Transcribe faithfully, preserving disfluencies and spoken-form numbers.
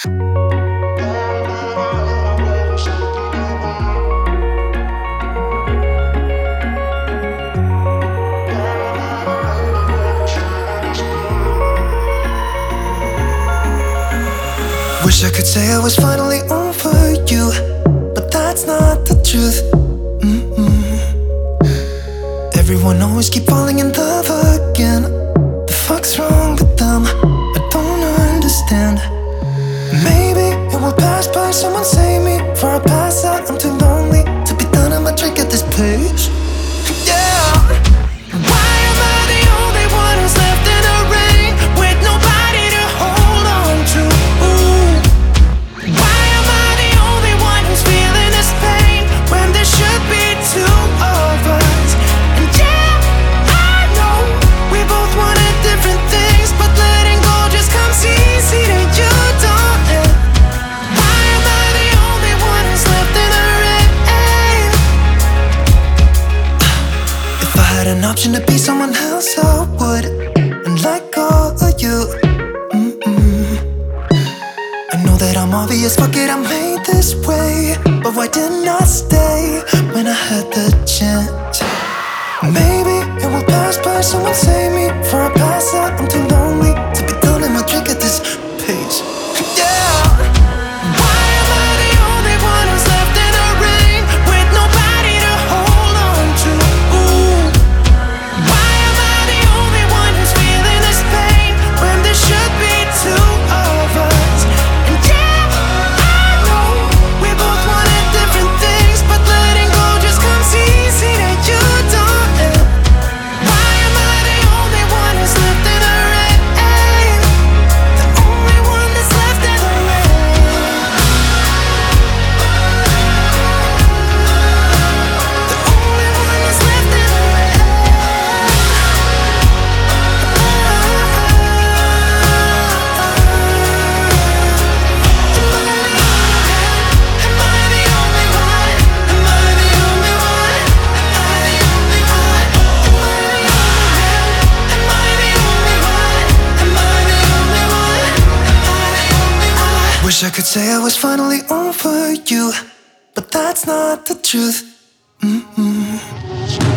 Wish I could say I was finally over you, but that's not the truth. Mm-mm. Everyone always keep falling in love again. The fuck's wrong with them? I don't understand. Maybe it will pass by, someone save me. Before I pass out, I'm too lonely to be done. I'ma drink at this place. Yeah. Why am I the only one who's left in the rain with nobody to hold on to? Ooh. Why am I the only one who's feeling this pain when there should be two of us? And yeah, I know we both wanted different things, but letting go just comes easy to you, don't it? Why am I the only one who's left in the rain? If I had an option to be someone else, I would, and let go of you. Mm-mm. I know that I'm obvious, fuck it, I'm made this way. But why didn't I stay when I had the chance? Maybe it will pass by, someone save me. Before I pass out, I'm too lonely to be done. I'ma drink at this pace. Yeah. Why am I the only one who's left in the rain with nobody to hold on to? Ooh. Why am I the only one who's feeling this pain when there should be two of us? And yeah, I know we both wanted different things, but letting go just comes easy to you, don't it? Why am I the only one who's left in the rain? The only one that's left in the rain. The only one that's left in the rain. Am I the only one? Am I the only one? Am I the only one? Am I the only one? Am I the only one? Am I the only one? Wish I could say I was finally over you, but that's not the truth. Mm-mm.